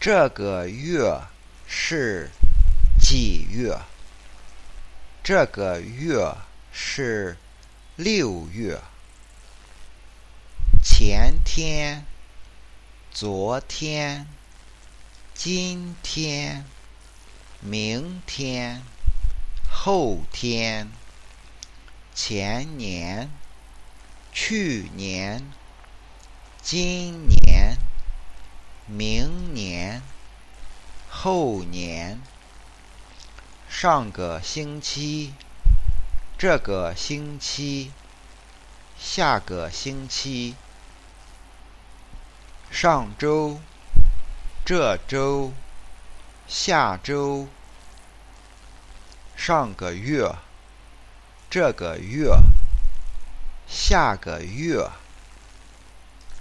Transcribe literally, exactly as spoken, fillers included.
这个月是几月？这个月是六月。前天、昨天、今天、明天、后天、前年、去年、今年、明年、后年、上个星期、这个星期、下个星期、上周、这周、下周、上个月、这个月、下个月。